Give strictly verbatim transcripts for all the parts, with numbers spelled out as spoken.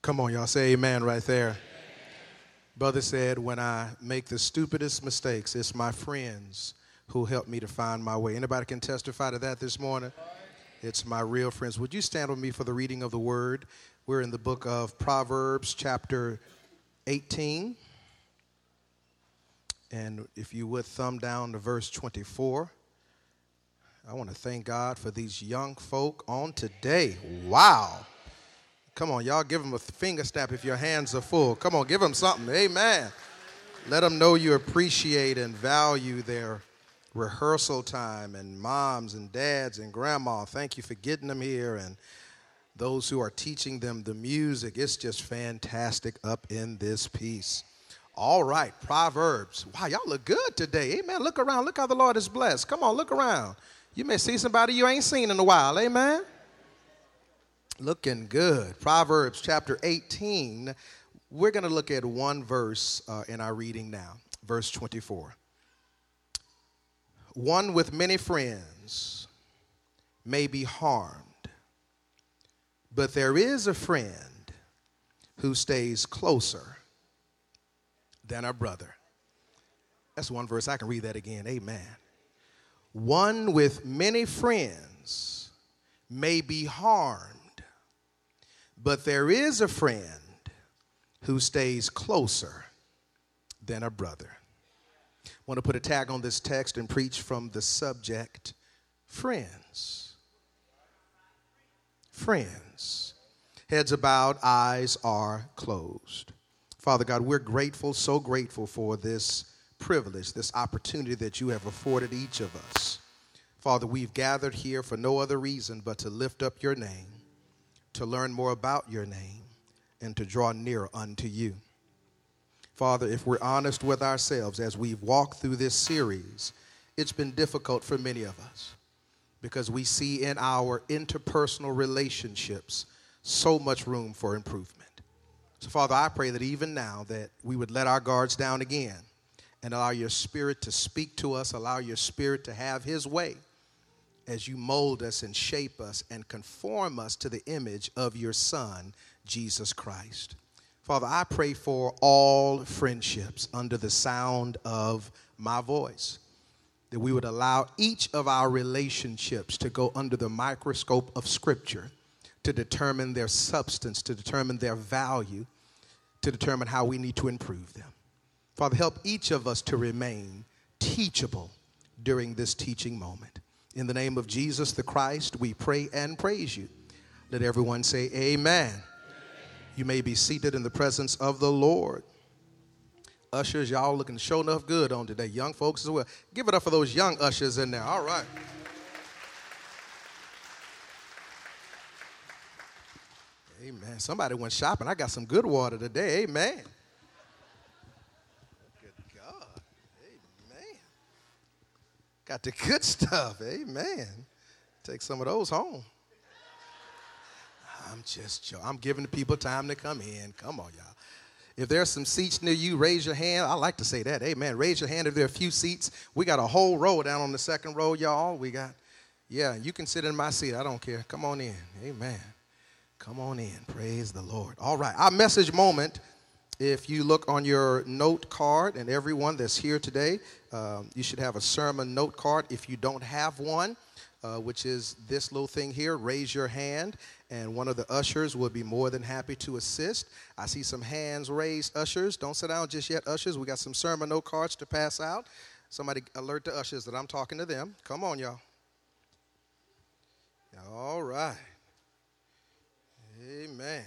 Come on, y'all. Say amen right there. Brother said, when I make the stupidest mistakes, it's my friends who help me to find my way. Anybody can testify to that this morning? It's my real friends. Would you stand with me for the reading of the word? We're in the book of Proverbs, chapter eighteen. And if you would thumb down to verse twenty-four. I want to thank God for these young folk on today. Wow. Come on, y'all, give them a finger snap if your hands are full. Come on, give them something. Amen. Let them know you appreciate and value their rehearsal time, and moms and dads and grandma. Thank you for getting them here, and those who are teaching them the music. It's just fantastic up in this piece. All right, Proverbs. Wow, y'all look good today. Amen. Look around. Look how the Lord is blessed. Come on, look around. You may see somebody you ain't seen in a while. Amen. Looking good. Proverbs chapter eighteen. We're going to look at one verse uh, in our reading now. Verse twenty-four. One with many friends may be harmed, but there is a friend who stays closer than a brother. That's one verse. I can read that again. Amen. One with many friends may be harmed, but there is a friend who stays closer than a brother. I want to put a tag on this text and preach from the subject, friends. Friends. Heads are bowed, eyes are closed. Father God, we're grateful, so grateful for this privilege, this opportunity that you have afforded each of us. Father, we've gathered here for no other reason but to lift up your name, to learn more about your name, and to draw near unto you. Father, if we're honest with ourselves as we've walked through this series, it's been difficult for many of us because we see in our interpersonal relationships so much room for improvement. So, Father, I pray that even now that we would let our guards down again and allow your Spirit to speak to us, allow your Spirit to have his way as you mold us and shape us and conform us to the image of your Son, Jesus Christ. Father, I pray for all friendships under the sound of my voice, that we would allow each of our relationships to go under the microscope of Scripture to determine their substance, to determine their value, to determine how we need to improve them. Father, help each of us to remain teachable during this teaching moment. In the name of Jesus the Christ, we pray and praise you. Let everyone say amen. You may be seated in the presence of the Lord. Ushers, y'all looking sure enough good on today. Young folks as well. Give it up for those young ushers in there. All right. Amen. Somebody went shopping. I got some good water today. Amen. Good God. Amen. Got the good stuff. Amen. Take some of those home. I'm just joking. I'm giving the people time to come in. Come on, y'all. If there's some seats near you, raise your hand. I like to say that. Amen. Raise your hand if there are a few seats. We got a whole row down on the second row, y'all. We got, yeah, you can sit in my seat. I don't care. Come on in. Amen. Come on in. Praise the Lord. All right. Our message moment, if you look on your note card, and everyone that's here today, um, you should have a sermon note card. If you don't have one, uh, which is this little thing here, raise your hand, and one of the ushers will be more than happy to assist. I see some hands raised, ushers. Don't sit down just yet, ushers. We got some sermon note cards to pass out. Somebody alert the ushers that I'm talking to them. Come on, y'all. All right. Amen.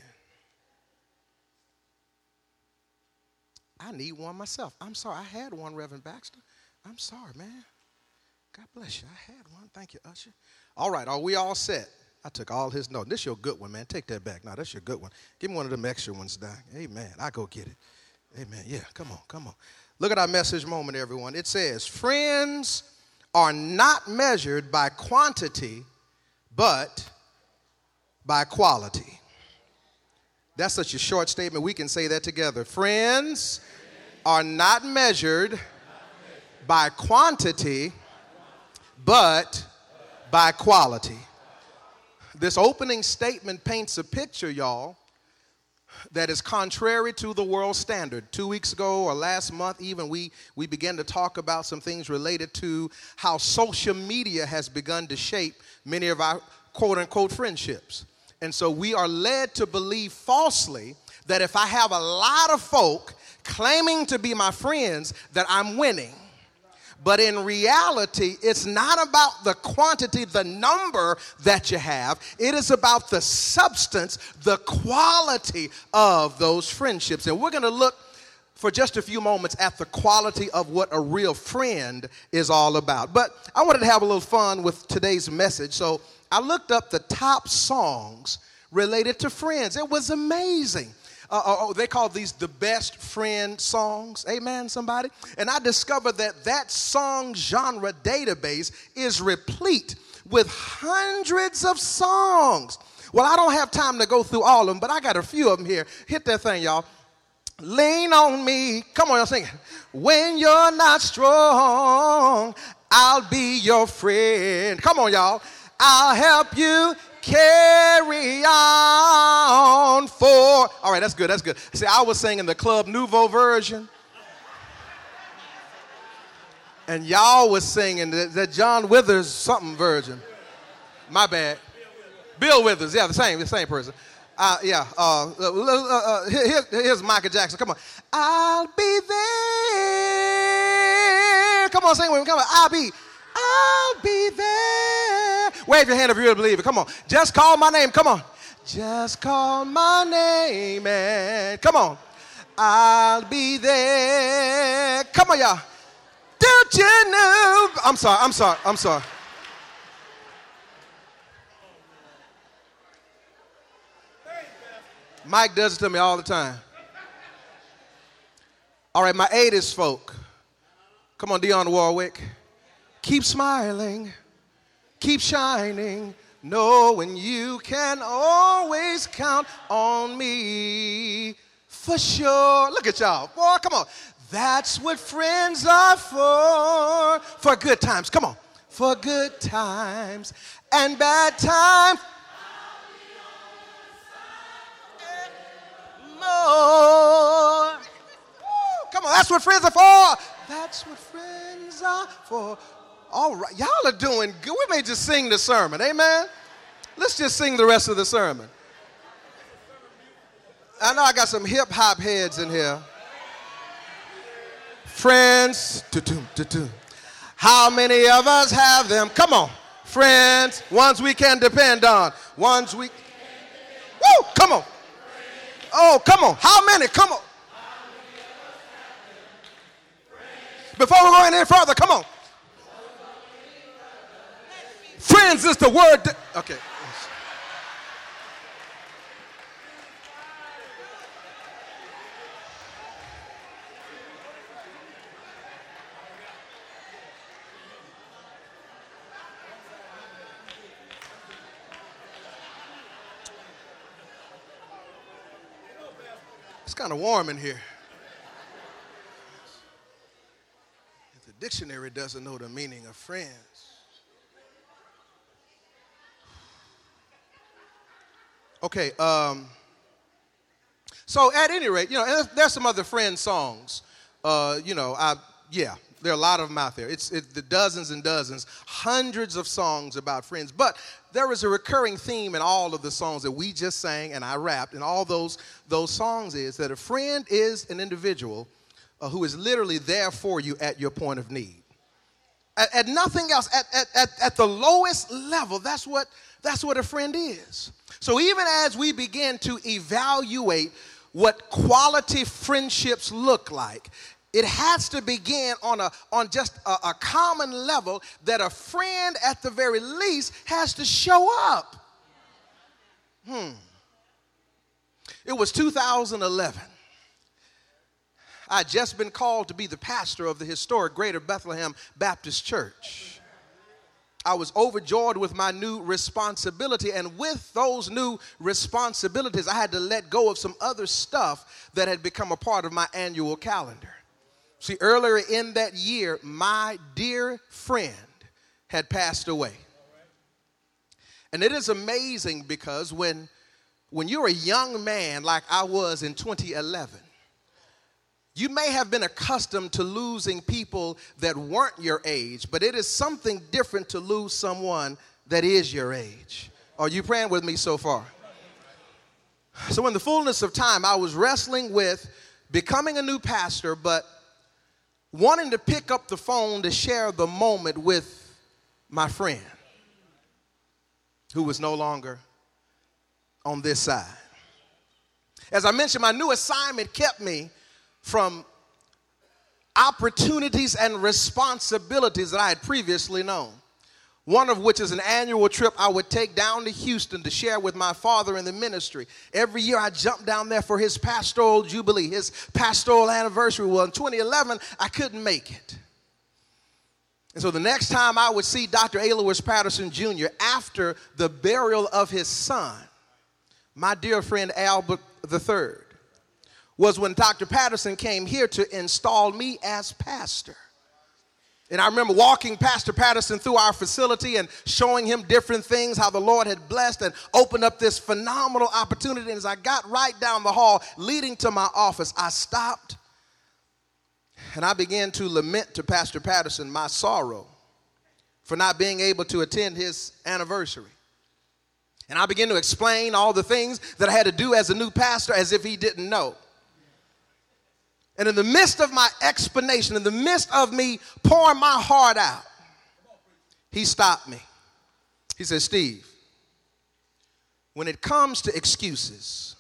I need one myself. I'm sorry. I had one, Reverend Baxter. I'm sorry, man. God bless you. I had one. Thank you, usher. All right. Are we all set? I took all his notes. This your good one, man. Take that back. No, that's your good one. Give me one of them extra ones, Doc. Amen. I go get it. Amen. Yeah, come on, come on. Look at our message moment, everyone. It says, friends are not measured by quantity, but by quality. That's such a short statement. We can say that together. Friends are not measured by quantity, but by quality. This opening statement paints a picture, y'all, that is contrary to the world standard. Two weeks ago or last month even, we, we began to talk about some things related to how social media has begun to shape many of our quote-unquote friendships. And so we are led to believe falsely that if I have a lot of folk claiming to be my friends, that I'm winning. But in reality, it's not about the quantity, the number that you have. It is about the substance, the quality of those friendships. And we're going to look for just a few moments at the quality of what a real friend is all about. But I wanted to have a little fun with today's message. So I looked up the top songs related to friends. It was amazing. Uh, oh, they call these the best friend songs. Amen, somebody? And I discovered that that song genre database is replete with hundreds of songs. Well, I don't have time to go through all of them, but I got a few of them here. Hit that thing, y'all. Lean on me. Come on, y'all sing it. When you're not strong, I'll be your friend. Come on, y'all. I'll help you carry on for. All right, that's good, that's good. See, I was singing the Club Nouveau version. And y'all was singing the, the John Withers something version. My bad. Bill Withers, yeah, the same, the same person. Uh, yeah, uh, uh, uh, here, here's Michael Jackson. Come on. I'll be there. Come on, sing with me. Come on. I'll be, I'll be there. Wave your hand if you really believe it. Come on. Just call my name. Come on. Just call my name and come on. I'll be there. Come on, y'all. Don't you know? I'm sorry. I'm sorry. I'm sorry. Mike does it to me all the time. All right, my eighties folk. Come on, Dionne Warwick. Keep smiling, keep shining, knowing you can always count on me for sure. Look at y'all. Boy, come on. That's what friends are for. For good times. Come on. For good times and bad times. More. Come on, that's what friends are for. That's what friends are for. All right, y'all are doing good. We may just sing the sermon, amen? Let's just sing the rest of the sermon. I know I got some hip-hop heads in here. Friends, tu-tum, tu-tum. How many of us have them? Come on, friends, ones we can depend on, ones we, woo, come on. Oh, come on. How many? Come on. Before we go any further, come on. Friends is the word. That, okay. It's kind of warm in here. If the dictionary doesn't know the meaning of friends. Okay, um, so at any rate, you know, there's, there's some other friend songs. Uh, you know, I, yeah, there are a lot of them out there. It's it, the dozens and dozens, hundreds of songs about friends. But there is a recurring theme in all of the songs that we just sang and I rapped, and all those those songs is that a friend is an individual uh, who is literally there for you at your point of need. At, at nothing else, at, at, at, at the lowest level, that's what that's what a friend is. So even as we begin to evaluate what quality friendships look like, it has to begin on a on just a, a common level that a friend at the very least has to show up. Hmm. It was two thousand eleven. I'd just been called to be the pastor of the historic Greater Bethlehem Baptist Church. I was overjoyed with my new responsibility, and with those new responsibilities, I had to let go of some other stuff that had become a part of my annual calendar. See, earlier in that year, my dear friend had passed away. And it is amazing because when, when you're a young man like I was in twenty eleven, you may have been accustomed to losing people that weren't your age, but it is something different to lose someone that is your age. Are you praying with me so far? So in the fullness of time, I was wrestling with becoming a new pastor, but wanting to pick up the phone to share the moment with my friend who was no longer on this side. As I mentioned, my new assignment kept me from opportunities and responsibilities that I had previously known. One of which is an annual trip I would take down to Houston to share with my father in the ministry. Every year I jumped down there for his pastoral jubilee, his pastoral anniversary. Well, in twenty eleven, I couldn't make it. And so the next time I would see Doctor Alois Patterson Junior after the burial of his son, my dear friend Albert the third, was when Doctor Patterson came here to install me as pastor. And I remember walking Pastor Patterson through our facility and showing him different things, how the Lord had blessed and opened up this phenomenal opportunity. And as I got right down the hall leading to my office, I stopped and I began to lament to Pastor Patterson my sorrow for not being able to attend his anniversary. And I began to explain all the things that I had to do as a new pastor as if he didn't know. And in the midst of my explanation, in the midst of me pouring my heart out, he stopped me. He said, Steve, when it comes to excuses,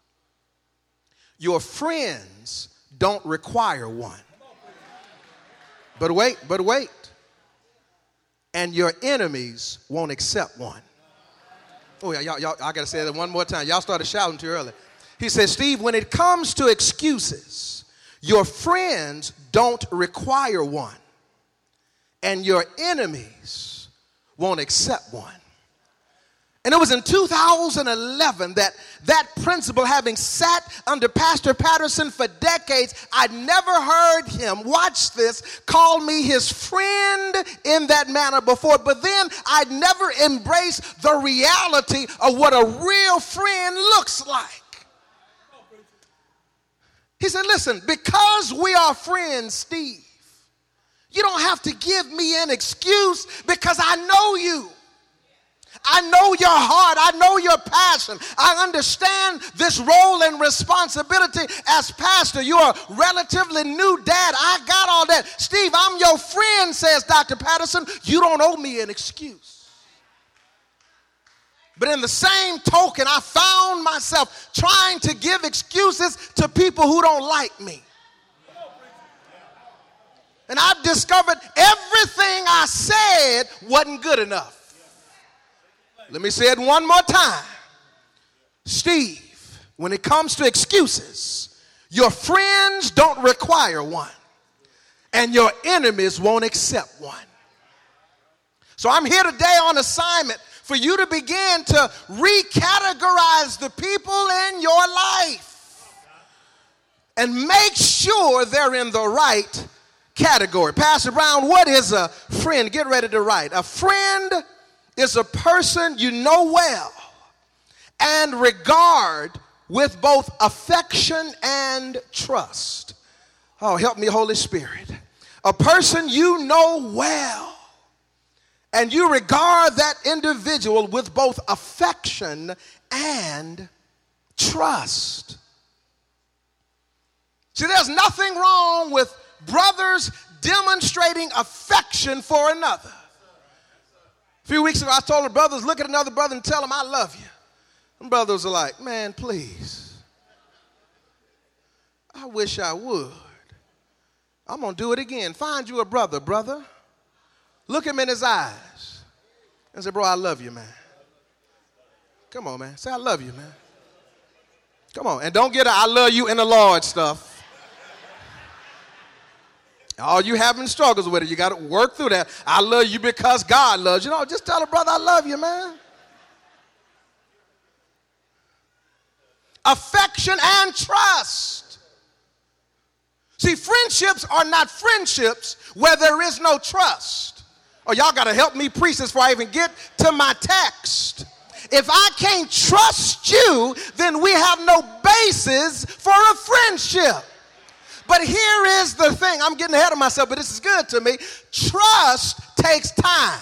your friends don't require one. But wait, but wait. And your enemies won't accept one. Oh, yeah, y'all, y'all, I got to say that one more time. Y'all started shouting too early. He said, Steve, when it comes to excuses, your friends don't require one, and your enemies won't accept one. And it was in two thousand eleven that that principle, having sat under Pastor Patterson for decades, I'd never heard him, watch this, call me his friend in that manner before. But then I'd never embraced the reality of what a real friend looks like. He said, listen, because we are friends, Steve, you don't have to give me an excuse because I know you. I know your heart. I know your passion. I understand this role and responsibility as pastor. You're a relatively new dad. I got all that. Steve, I'm your friend, says Doctor Patterson. You don't owe me an excuse. But in the same token, I found myself trying to give excuses to people who don't like me. And I've discovered everything I said wasn't good enough. Let me say it one more time. Steve, when it comes to excuses, your friends don't require one, and your enemies won't accept one. So I'm here today on assignment for you to begin to recategorize the people in your life and make sure they're in the right category. Pastor Brown, what is a friend? Get ready to write. A friend is a person you know well and regard with both affection and trust. Oh, help me, Holy Spirit. A person you know well and you regard that individual with both affection and trust. See, there's nothing wrong with brothers demonstrating affection for another. A few weeks ago, I told the brothers, look at another brother and tell him I love you. And brothers are like, man, please. I wish I would. I'm going to do it again. Find you a brother, brother. Look him in his eyes and say, bro, I love you, man. Come on, man. Say, I love you, man. Come on. And don't get a I love you in the Lord stuff. All you having struggles with it, you got to work through that. I love you because God loves you. No, just tell a brother, I love you, man. Affection and trust. See, friendships are not friendships where there is no trust. Oh, y'all got to help me preach this before I even get to my text. If I can't trust you, then we have no basis for a friendship. But here is the thing. I'm getting ahead of myself, but this is good to me. Trust takes time.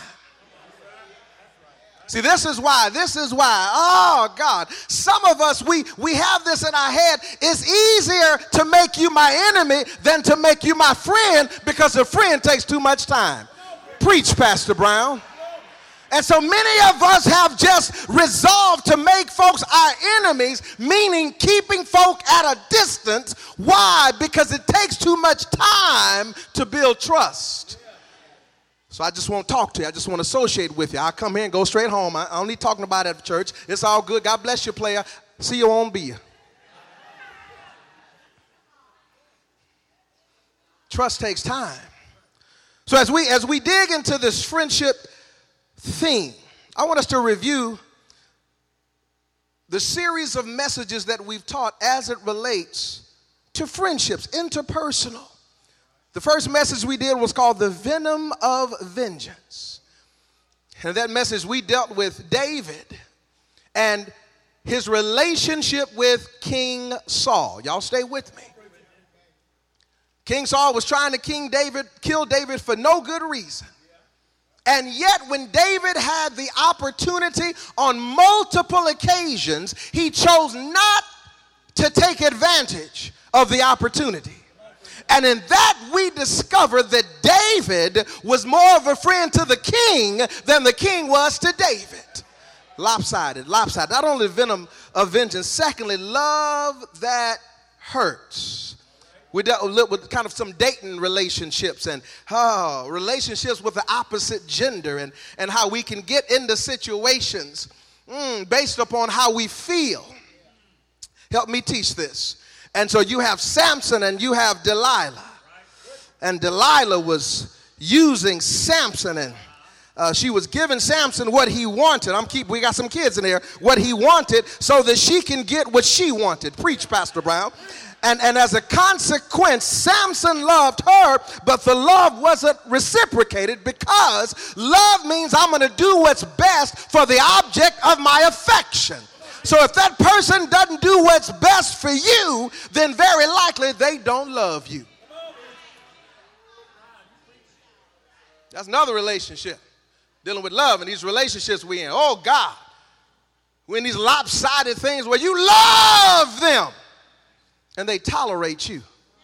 See, this is why, this is why, oh God, some of us, we, we have this in our head. It's easier to make you my enemy than to make you my friend, because a friend takes too much time. Preach, Pastor Brown. And so many of us have just resolved to make folks our enemies, meaning keeping folk at a distance. Why? Because it takes too much time to build trust. So I just won't talk to you. I just want to associate with you. I'll come here and go straight home. I don't need talking about it at the church. It's all good. God bless you, player. See you on beer. Trust takes time. So as we as we dig into this friendship theme, I want us to review the series of messages that we've taught as it relates to friendships, interpersonal. The first message we did was called The Venom of Vengeance. And that message we dealt with David and his relationship with King Saul. Y'all stay with me. King Saul was trying to King David, kill David for no good reason. And yet when David had the opportunity on multiple occasions, he chose not to take advantage of the opportunity. And in that we discover that David was more of a friend to the king than the king was to David. Lopsided, lopsided. Not only venom of vengeance, secondly, love that hurts. We dealt with kind of some dating relationships and oh, relationships with the opposite gender, and, and how we can get into situations mm, based upon how we feel. Help me teach this. And so you have Samson and you have Delilah. And Delilah was using Samson, and uh, she was giving Samson what he wanted. I'm keep. We got some kids in here. What he wanted so that she can get what she wanted. Preach, Pastor Brown. And, and as a consequence, Samson loved her, but the love wasn't reciprocated, because love means I'm going to do what's best for the object of my affection. So if that person doesn't do what's best for you, then very likely they don't love you. That's another relationship. Dealing with love and these relationships we in. Oh God. We're in these lopsided things where you love them and they tolerate you.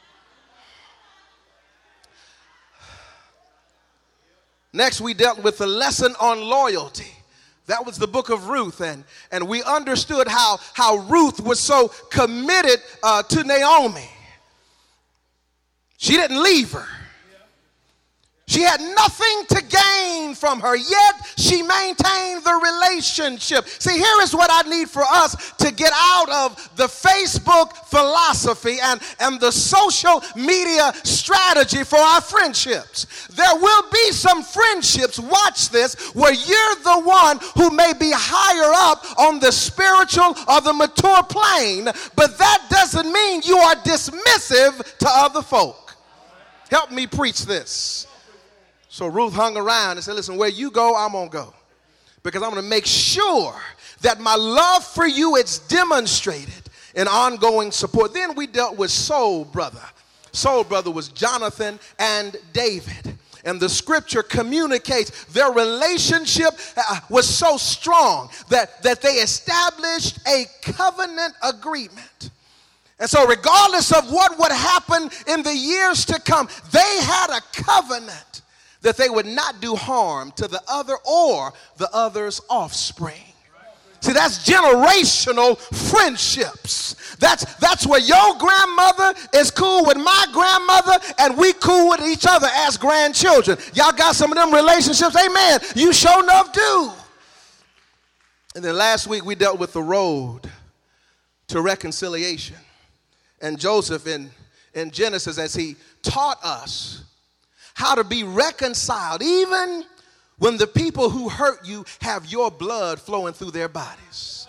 Next, we dealt with the lesson on loyalty. That was the book of Ruth, and, and we understood how, how Ruth was so committed uh, to Naomi. She didn't leave her. She had nothing to gain from her, yet she maintained the relationship. See, here is what I need for us to get out of the Facebook philosophy and, and the social media strategy for our friendships. There will be some friendships, watch this, where you're the one who may be higher up on the spiritual or the mature plane, but that doesn't mean you are dismissive to other folk. Help me preach this. So Ruth hung around and said, listen, where you go, I'm going to go. Because I'm going to make sure that my love for you is demonstrated in ongoing support. Then we dealt with soul brother. Soul brother was Jonathan and David. And the scripture communicates their relationship was so strong that, that they established a covenant agreement. And so regardless of what would happen in the years to come, they had a covenant that they would not do harm to the other or the other's offspring. See, that's generational friendships. That's, that's where your grandmother is cool with my grandmother and we cool with each other as grandchildren. Y'all got some of them relationships? Amen. You sure enough do. And then last week we dealt with the road to reconciliation. And Joseph in, in Genesis, as he taught us how to be reconciled, even when the people who hurt you have your blood flowing through their bodies.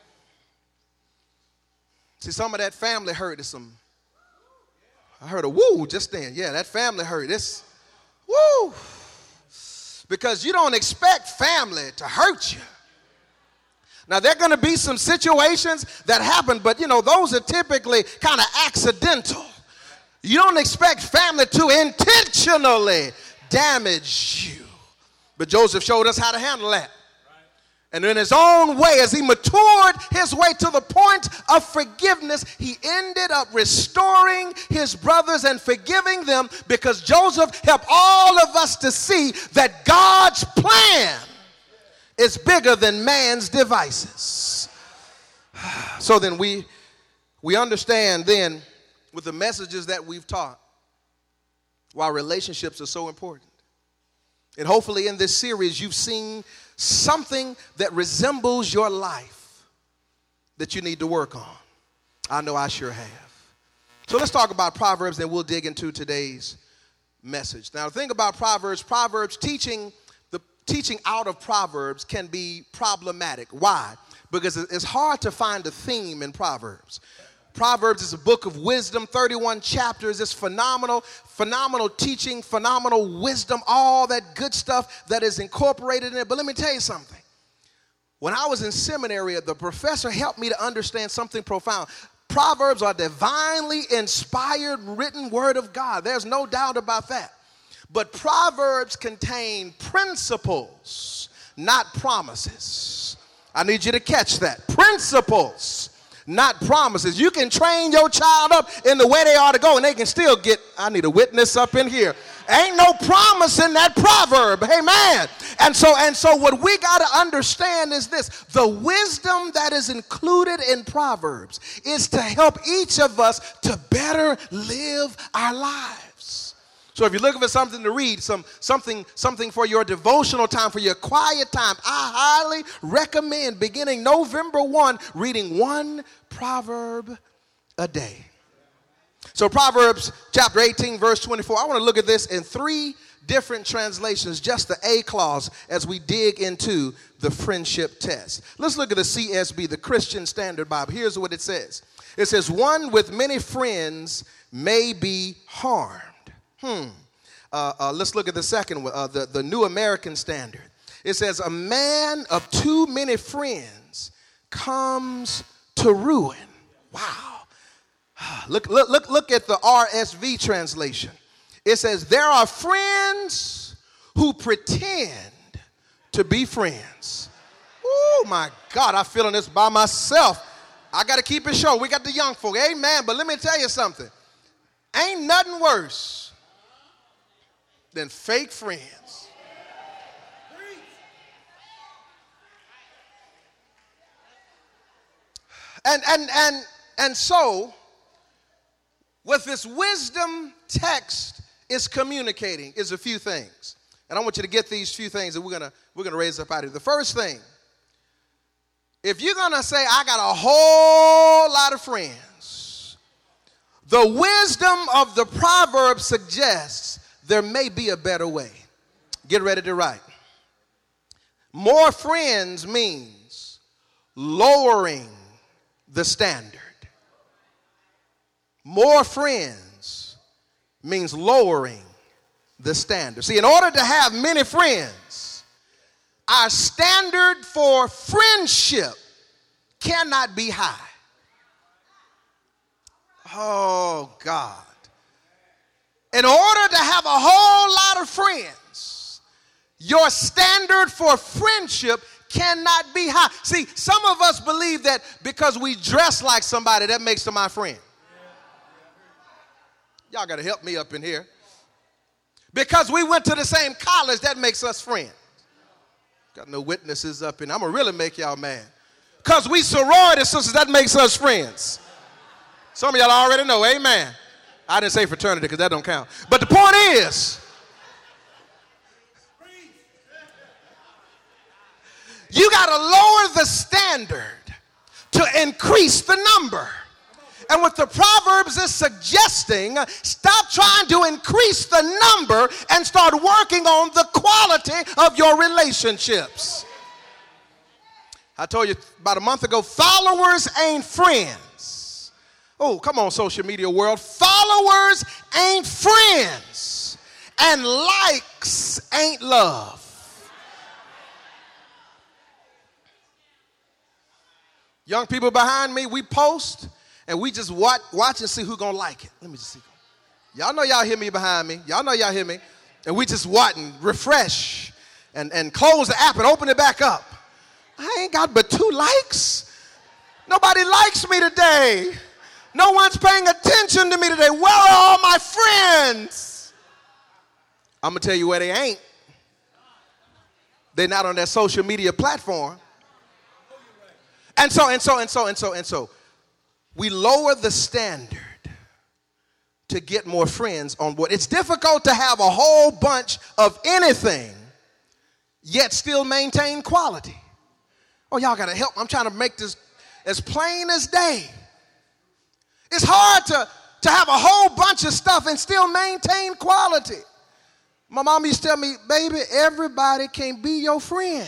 See, some of that family hurt is some, I heard a woo just then. Yeah, that family hurt. It's woo. Because you don't expect family to hurt you. Now, there are going to be some situations that happen, but, you know, those are typically kind of accidental. You don't expect family to intentionally damage you. But Joseph showed us how to handle that. And in his own way, as he matured his way to the point of forgiveness, he ended up restoring his brothers and forgiving them, because Joseph helped all of us to see that God's plan is bigger than man's devices. So then we, we understand then with the messages that we've taught why relationships are so important. And hopefully in this series you've seen something that resembles your life that you need to work on. I know I sure have. So let's talk about Proverbs, and we'll dig into today's message. Now, the thing about Proverbs, Proverbs teaching, the teaching out of Proverbs can be problematic. Why? Because it's hard to find a theme in Proverbs. Proverbs is a book of wisdom, thirty-one chapters. It's phenomenal, phenomenal teaching, phenomenal wisdom, all that good stuff that is incorporated in it. But let me tell you something. When I was in seminary, the professor helped me to understand something profound. Proverbs are divinely inspired, written word of God. There's no doubt about that. But Proverbs contain principles, not promises. I need you to catch that. Principles, not promises. You can train your child up in the way they ought to go, and they can still get, I need a witness up in here. Ain't no promise in that proverb. Amen. And so, and so what we got to understand is this. The wisdom that is included in Proverbs is to help each of us to better live our lives. So if you're looking for something to read, some something something for your devotional time, for your quiet time, I highly recommend beginning November first, reading one proverb a day. So Proverbs chapter eighteen, verse twenty-four, I want to look at this in three different translations, just the A clause, as we dig into the friendship test. Let's look at the C S B, the Christian Standard Bible. Here's what it says. It says, one with many friends may be harmed. Hmm. Uh, uh, let's look at the second one, uh, the, the New American Standard. It says, a man of too many friends comes to ruin. Wow. Look, look, look, look at the R S V translation. It says, there are friends who pretend to be friends. Oh, my God, I'm feeling this by myself. I got to keep it short. We got the young folk. Amen. But let me tell you something. Ain't nothing worse than fake friends. And, and, and, and so, what this wisdom text is communicating is a few things. And I want you to get these few things that we're gonna we're gonna raise up out of here. The first thing, if you're gonna say, I got a whole lot of friends, the wisdom of the proverb suggests there may be a better way. Get ready to write. More friends means lowering the standard. More friends means lowering the standard. See, in order to have many friends, our standard for friendship cannot be high. Oh, God. In order to have a whole lot of friends, your standard for friendship cannot be high. See, some of us believe that because we dress like somebody, that makes them my friend. Y'all got to help me up in here. Because we went to the same college, that makes us friends. Got no witnesses up in here. I'm going to really make y'all mad. Because we sorority sisters, that makes us friends. Some of y'all already know, amen. I didn't say fraternity because that don't count. But the point is, you got to lower the standard to increase the number. And what the Proverbs is suggesting, stop trying to increase the number and start working on the quality of your relationships. I told you about a month ago, followers ain't friends. Oh, come on, social media world. Followers ain't friends. And likes ain't love. Young people behind me, we post and we just watch, watch and see who's going to like it. Let me just see. Y'all know y'all hear me behind me. Y'all know y'all hear me. And we just watch and refresh and, and close the app and open it back up. I ain't got but two likes. Nobody likes me today. No one's paying attention to me today. Where are all my friends? I'm going to tell you where they ain't. They're not on that social media platform. And so, and so, and so, and so, and so, we lower the standard to get more friends on board. It's difficult to have a whole bunch of anything, yet still maintain quality. Oh, y'all got to help. I'm trying to make this as plain as day. It's hard to, to have a whole bunch of stuff and still maintain quality. My mom used to tell me, baby, everybody can't be your friend.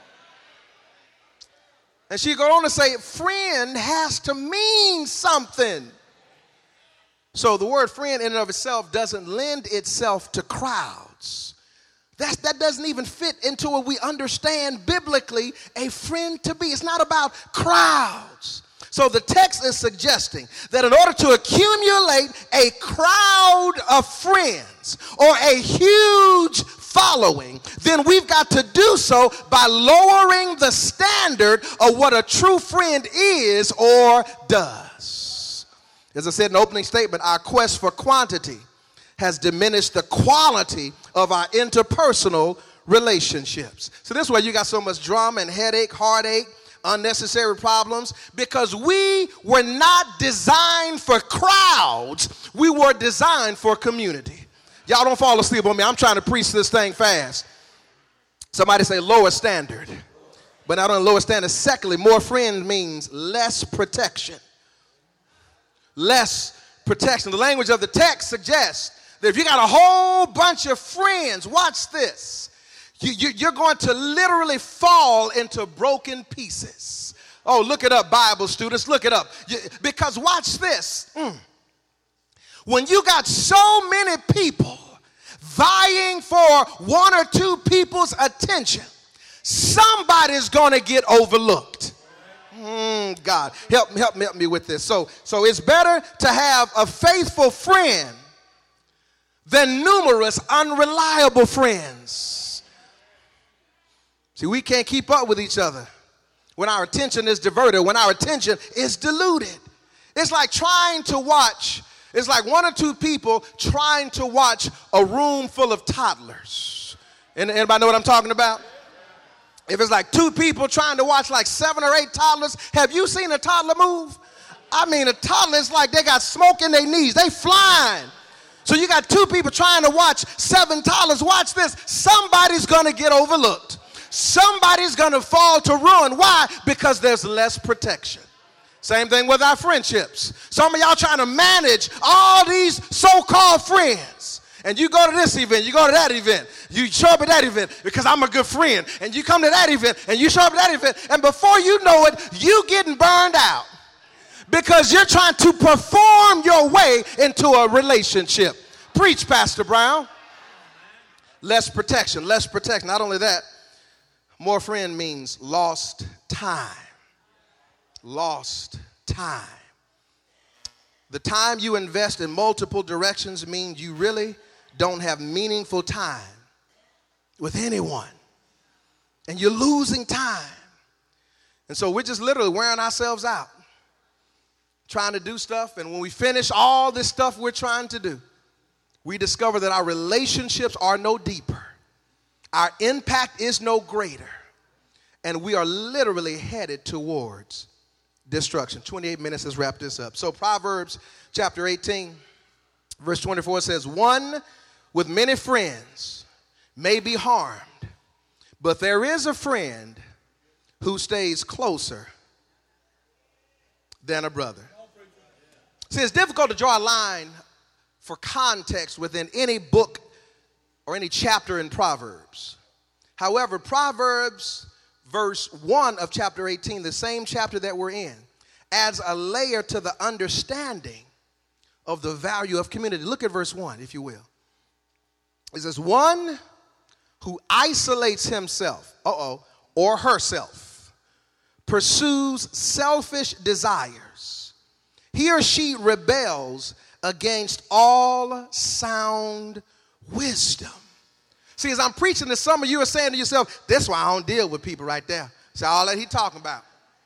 And she'd go on to say, friend has to mean something. So the word friend in and of itself doesn't lend itself to crowds. That's, that doesn't even fit into what we understand biblically a friend to be. It's not about crowds. So the text is suggesting that in order to accumulate a crowd of friends or a huge following, then we've got to do so by lowering the standard of what a true friend is or does. As I said in the opening statement, our quest for quantity has diminished the quality of our interpersonal relationships. So this is why you got so much drama and headache, heartache, unnecessary problems, because we were not designed for crowds. We were designed for community. Y'all don't fall asleep on me. I'm trying to preach this thing fast. Somebody say lower standard. But not only lower standard, secondly, more friends means less protection. Less protection. The language of the text suggests that if you got a whole bunch of friends, watch this. You, you, you're going to literally fall into broken pieces. Oh, look it up, Bible students. Look it up. You, because watch this. Mm. When you got so many people vying for one or two people's attention, somebody's going to get overlooked. Mm, God, help, help, help me with this. So, so it's better to have a faithful friend than numerous unreliable friends. See, we can't keep up with each other when our attention is diverted, when our attention is diluted. It's like trying to watch, it's like one or two people trying to watch a room full of toddlers. Anybody know what I'm talking about? If it's like two people trying to watch like seven or eight toddlers, have you seen a toddler move? I mean, a toddler is like they got smoke in their knees. They flying. So you got two people trying to watch seven toddlers. Watch this. Somebody's going to get overlooked. Somebody's going to fall to ruin. Why? Because there's less protection. Same thing with our friendships. Some of y'all trying to manage all these so-called friends. And you go to this event, you go to that event, you show up at that event because I'm a good friend. And you come to that event and you show up at that event. And before you know it, you getting burned out because you're trying to perform your way into a relationship. Preach, Pastor Brown. Less protection, less protection. Not only that, more friend means lost time. Lost time. The time you invest in multiple directions means you really don't have meaningful time with anyone. And you're losing time. And so we're just literally wearing ourselves out, trying to do stuff. And when we finish all this stuff we're trying to do, we discover that our relationships are no deeper. Our impact is no greater. And we are literally headed towards destruction. twenty-eight minutes has wrapped this up. So Proverbs chapter eighteen, verse twenty-four says, one with many friends may be harmed, but there is a friend who stays closer than a brother. See, it's difficult to draw a line for context within any book or any chapter in Proverbs. However, Proverbs verse one of chapter eighteen, the same chapter that we're in, adds a layer to the understanding of the value of community. Look at verse one, if you will. It says, one who isolates himself, uh-oh, or herself, pursues selfish desires, he or she rebels against all sound wisdom. See, as I'm preaching this, some of you are saying to yourself, that's why I don't deal with people right there. See, all that he talking about.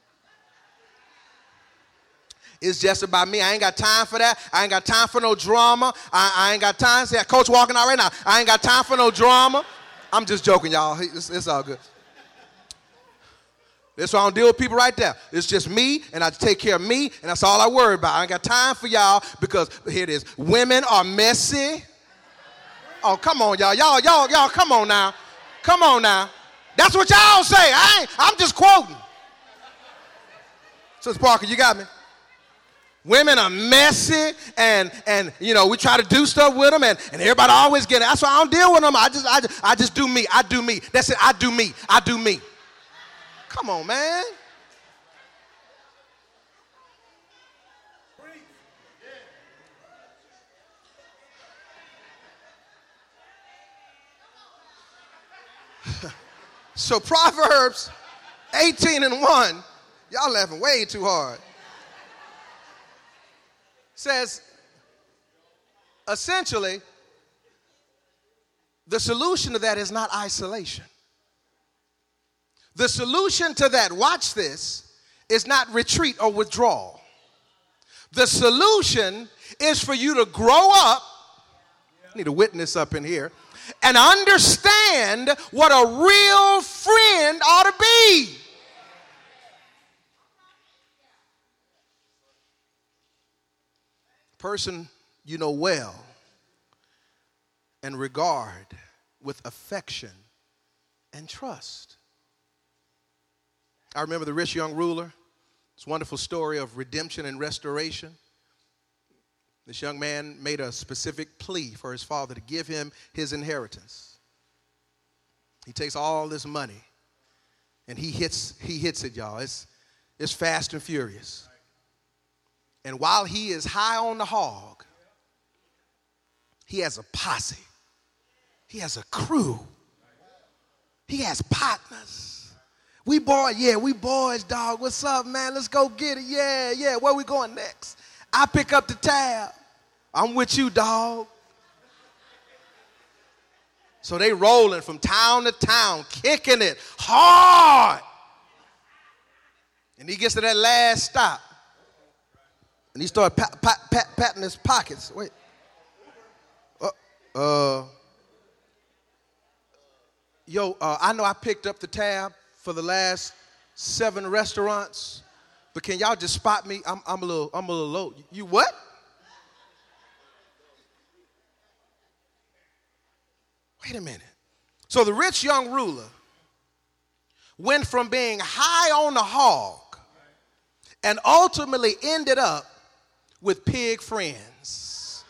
It's just about me. I ain't got time for that. I ain't got time for no drama. I, I ain't got time. See, coach walking out right now. I ain't got time for no drama. I'm just joking, y'all. It's, it's all good. That's why I don't deal with people right there. It's just me, and I take care of me, and that's all I worry about. I ain't got time for y'all because here it is. Women are messy. Oh, come on, y'all. Y'all, y'all, y'all, come on now. Come on now. That's what y'all say. I ain't, I'm just quoting. Sister Parker, you got me? Women are messy, and, and you know, we try to do stuff with them, and, and everybody always getting it. That's why I don't deal with them. I just, I, just, I just do me. I do me. That's it. I do me. I do me. Come on, man. So Proverbs eighteen and one, y'all laughing way too hard, says essentially the solution to that is not isolation. The solution to that, watch this, is not retreat or withdrawal. The solution is for you to grow up, I need a witness up in here, and understand what a real friend ought to be. Person you know well and regard with affection and trust. I remember the rich young ruler. It's a wonderful story of redemption and restoration. This young man made a specific plea for his father to give him his inheritance. He takes all this money and he hits, he hits it, y'all. It's, it's fast and furious. And while he is high on the hog, he has a posse. He has a crew. He has partners. We boys, yeah, we boys, dog. What's up, man? Let's go get it. Yeah, yeah. Where we going next? I pick up the tab. I'm with you, dog. So they rolling from town to town, kicking it hard. And he gets to that last stop. And he started pat, pat, pat, patting his pockets. Wait. Uh, uh, yo, uh, I know I picked up the tab for the last seven restaurants, but can y'all just spot me? I'm, I'm a little, I'm a little low. You what? Wait a minute. So the rich young ruler went from being high on the hog and ultimately ended up with pig friends.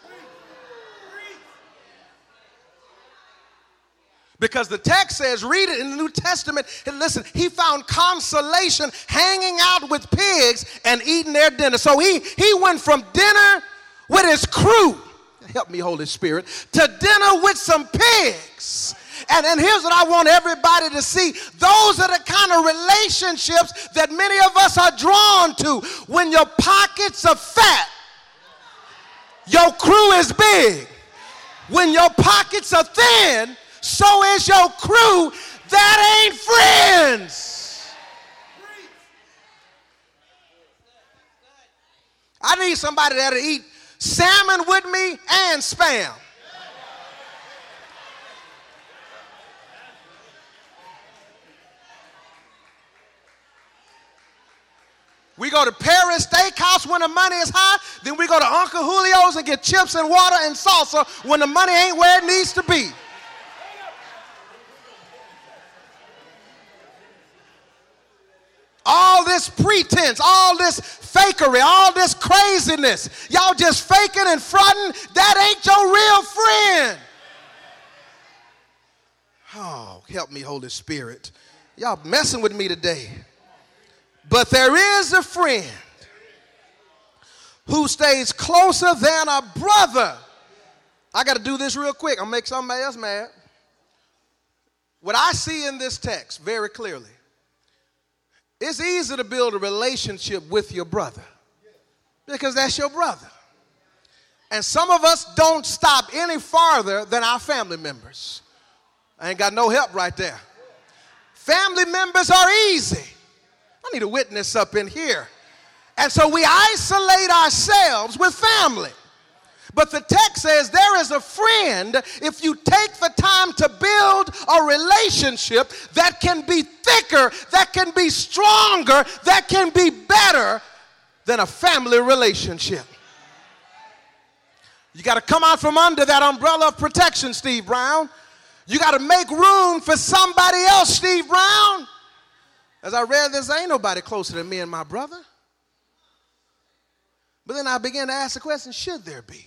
Because the text says, read it in the New Testament, and listen, he found consolation hanging out with pigs and eating their dinner. So he, he went from dinner with his crew, help me, Holy Spirit, to dinner with some pigs. And, and here's what I want everybody to see. Those are the kind of relationships that many of us are drawn to. When your pockets are fat, your crew is big. When your pockets are thin, so is your crew. That ain't friends. I need somebody that'll eat salmon with me and spam. We go to Paris Steakhouse when the money is high. Then we go to Uncle Julio's and get chips and water and salsa when the money ain't where it needs to be. All this pretense, all this fakery, all this craziness, y'all just faking and fronting, that ain't your real friend. Oh, help me, Holy Spirit. Y'all messing with me today. But there is a friend who stays closer than a brother. I got to do this real quick. I'm going to make somebody else mad. What I see in this text very clearly It's easy to build a relationship with your brother because that's your brother. And some of us don't stop any farther than our family members. I ain't got no help right there. Family members are easy. I need a witness up in here. And so we isolate ourselves with family. But the text says there is a friend if you take the time to build a relationship that can be thicker, that can be stronger, that can be better than a family relationship. You got to come out from under that umbrella of protection, Steve Brown. You got to make room for somebody else, Steve Brown. As I read this, ain't nobody closer than me and my brother. But then I began to ask the question, should there be?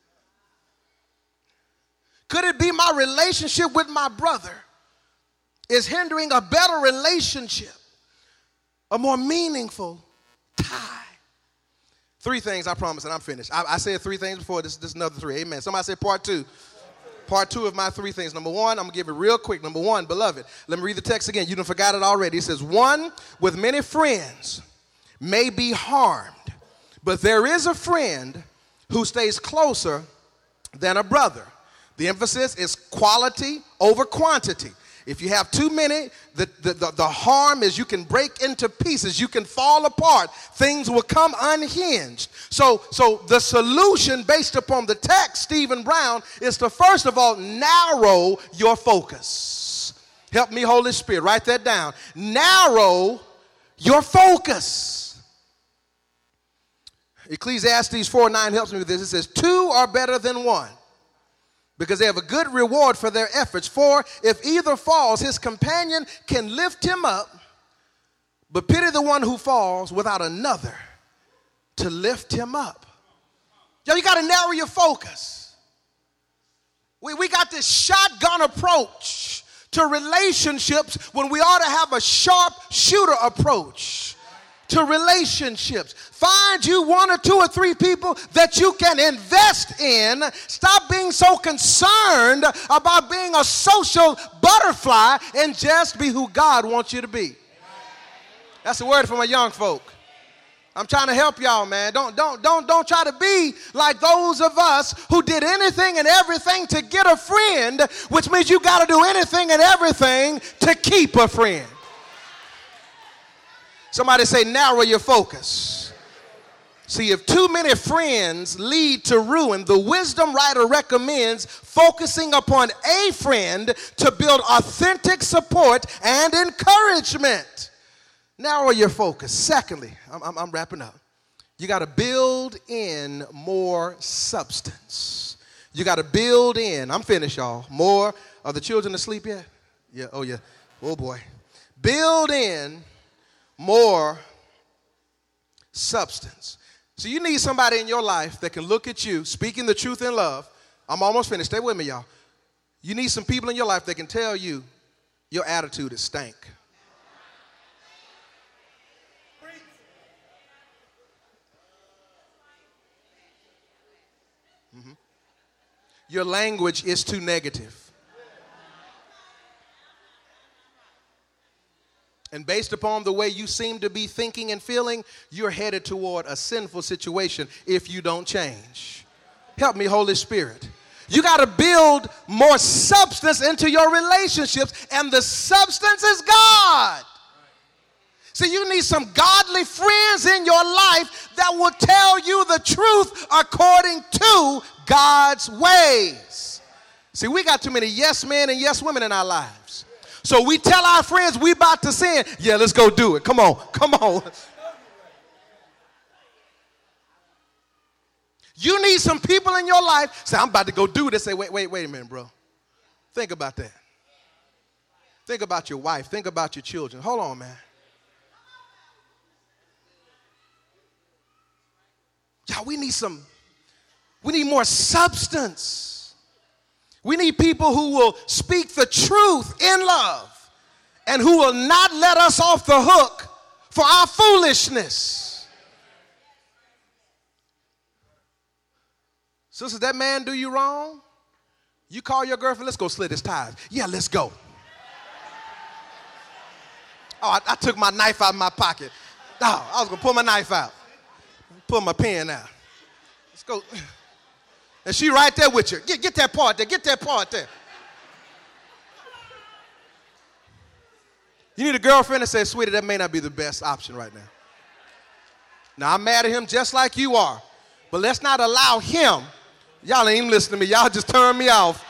Could it be my relationship with my brother is hindering a better relationship, a more meaningful tie? Three things, I promise, and I'm finished. I, I said three things before. This, this is another three. Amen. Somebody say part two. Part two of my three things. Number one, I'm going to give it real quick. Number one, beloved, let me read the text again. You done forgot it already. It says, one with many friends may be harmed, but there is a friend who stays closer than a brother. The emphasis is quality over quantity. If you have too many, the, the, the, the harm is you can break into pieces. You can fall apart. Things will come unhinged. So, so the solution based upon the text, Stephen Brown, is to first of all narrow your focus. Help me, Holy Spirit. Write that down. Narrow your focus. Ecclesiastes four nine helps me with this. It says, two are better than one, because they have a good reward for their efforts. For if either falls, his companion can lift him up, but pity the one who falls without another to lift him up. Yo, you got to narrow your focus. We, we got this shotgun approach to relationships when we ought to have a sharp shooter approach to relationships. Find you one or two or three people that you can invest in. Stop being so concerned about being a social butterfly and just be who God wants you to be. That's a word for my young folk. I'm trying to help y'all, man. Don't, don't, don't, don't try to be like those of us who did anything and everything to get a friend, which means you got to do anything and everything to keep a friend. Somebody say, narrow your focus. See, if too many friends lead to ruin, the wisdom writer recommends focusing upon a friend to build authentic support and encouragement. Narrow your focus. Secondly, I'm, I'm, I'm wrapping up. You got to build in more substance. You got to build in, I'm finished, y'all. More, are the children asleep yet? Yeah, oh yeah, oh boy. Build in more substance. So you need somebody in your life that can look at you, speaking the truth in love. I'm almost finished. Stay with me, y'all. You need some people in your life that can tell you your attitude is stank. Mm-hmm. Your language is too negative. And based upon the way you seem to be thinking and feeling, you're headed toward a sinful situation if you don't change. Help me, Holy Spirit. You got to build more substance into your relationships, and the substance is God. See, you need some godly friends in your life that will tell you the truth according to God's ways. See, we got too many yes men and yes women in our lives. So we tell our friends we about to sin. Yeah, let's go do it. Come on, come on. You need some people in your life. Say, I'm about to go do this. Say, wait, wait, wait a minute, bro. Think about that. Think about your wife. Think about your children. Hold on, man. Y'all, we need some, we need more substance. We need people who will speak the truth in love and who will not let us off the hook for our foolishness. Sister, that man do you wrong? You call your girlfriend, let's go slit his tires. Yeah, let's go. Oh, I, I took my knife out of my pocket. Oh, I was going to pull my knife out. Pull my pen out. Let's go. And she right there with you. Get, get that part there. Get that part there. You need a girlfriend that says, sweetie, that may not be the best option right now. Now, I'm mad at him just like you are. But let's not allow him. Y'all ain't even listening to me. Y'all just turn me off.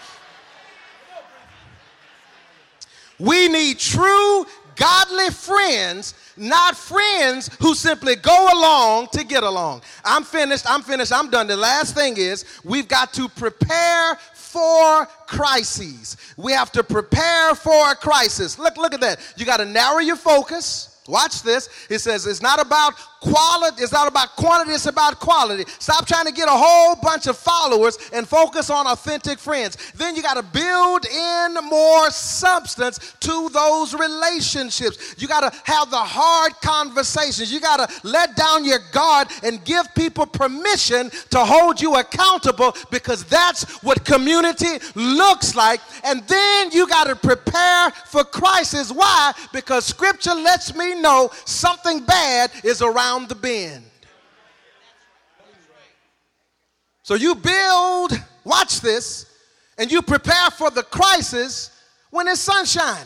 We need true, godly friends, not friends who simply go along to get along. I'm finished. I'm finished. I'm done. The last thing is we've got to prepare for crises. We have to prepare for a crisis. Look, look at that. You got to narrow your focus. Watch this. It says it's not about quality, it's not about quantity, it's about quality. Stop trying to get a whole bunch of followers and focus on authentic friends. Then you got to build in more substance to those relationships. You got to have the hard conversations. You got to let down your guard and give people permission to hold you accountable, because that's what community looks like. And then you got to prepare for crisis. Why? Because Scripture lets me know something bad is around the bend. So you build, watch this, and you prepare for the crisis when it's sunshine.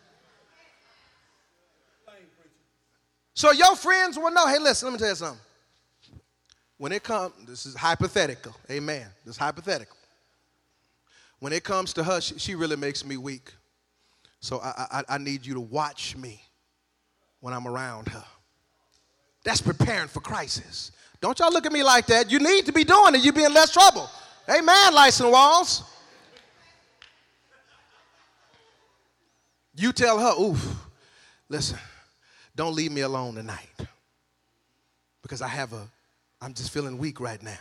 So your friends will know, hey, listen, let me tell you something. When it comes, this is hypothetical, amen, this is hypothetical. When it comes to her, she, she really makes me weak. So I, I, I need you to watch me when I'm around her. That's preparing for crisis. Don't y'all look at me like that. You need to be doing it. You'll be in less trouble. Amen, Lyson Walls. You tell her, oof, listen, don't leave me alone tonight, because I have a, I'm just feeling weak right now.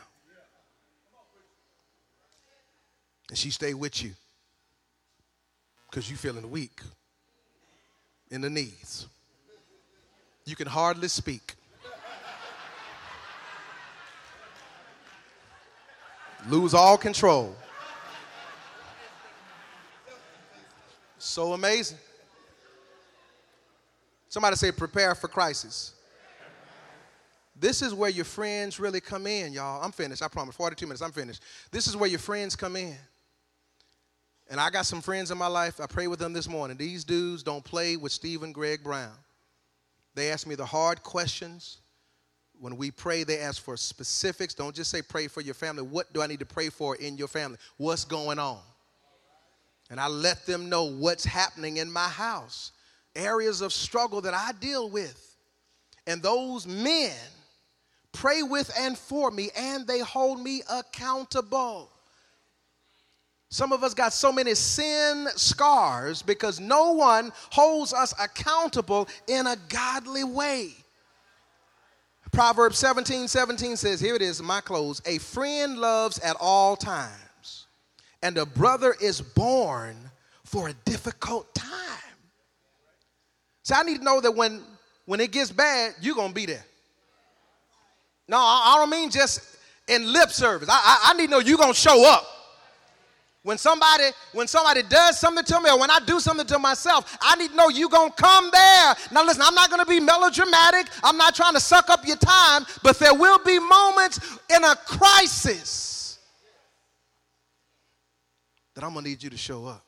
And she stay with you because you feeling weak in the knees. You can hardly speak. Lose all control. So amazing. Somebody say, prepare for crisis. This is where your friends really come in, y'all. I'm finished, I promise. forty-two minutes, I'm finished. This is where your friends come in. And I got some friends in my life. I prayed with them this morning. These dudes don't play with Stephen Greg Brown. They ask me the hard questions. When we pray, they ask for specifics. Don't just say pray for your family. What do I need to pray for in your family? What's going on? And I let them know what's happening in my house, areas of struggle that I deal with. And those men pray with and for me, and they hold me accountable. Some of us got so many sin scars because no one holds us accountable in a godly way. Proverbs seventeen seventeen says, here it is in my close, a friend loves at all times, and a brother is born for a difficult time. So I need to know that when, when it gets bad, you're going to be there. No, I, I don't mean just in lip service. I, I, I need to know you're going to show up. When somebody, when somebody does something to me, or when I do something to myself, I need to know you're going to come there. Now listen, I'm not going to be melodramatic. I'm not trying to suck up your time, but there will be moments in a crisis that I'm going to need you to show up.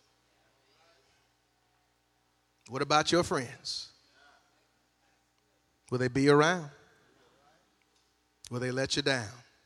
What about your friends? Will they be around? Will they let you down?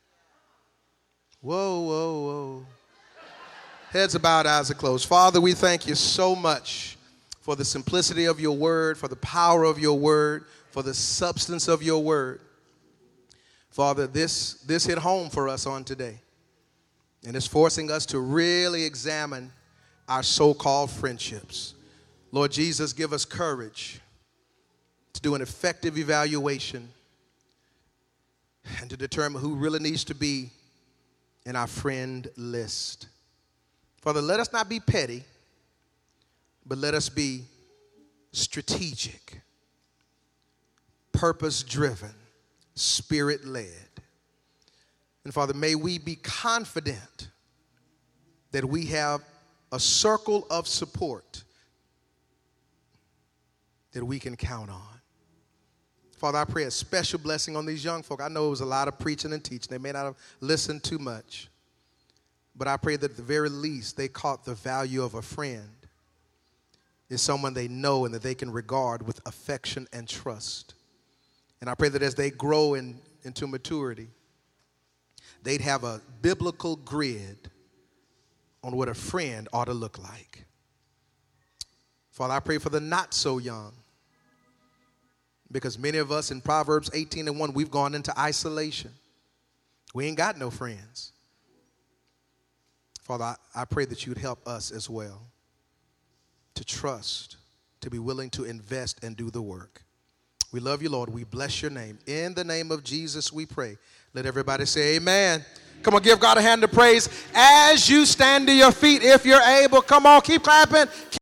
Whoa, whoa, whoa. Heads are bowed, eyes are closed. Father, we thank you so much for the simplicity of your word, for the power of your word, for the substance of your word. Father, this, this hit home for us on today, and it's forcing us to really examine our so-called friendships. Lord Jesus, give us courage to do an effective evaluation and to determine who really needs to be in our friend list. Father, let us not be petty, but let us be strategic, purpose-driven, spirit-led. And Father, may we be confident that we have a circle of support that we can count on. Father, I pray a special blessing on these young folk. I know it was a lot of preaching and teaching. They may not have listened too much. But I pray that at the very least they caught the value of a friend is someone they know and that they can regard with affection and trust. And I pray that as they grow in, into maturity, they'd have a biblical grid on what a friend ought to look like. Father, I pray for the not so young, because many of us in Proverbs eighteen and one, we've gone into isolation. We ain't got no friends. Father, I, I pray that you'd help us as well to trust, to be willing to invest and do the work. We love you, Lord. We bless your name. In the name of Jesus, we pray. Let everybody say amen. Come on, give God a hand of praise as you stand to your feet if you're able. Come on, keep clapping.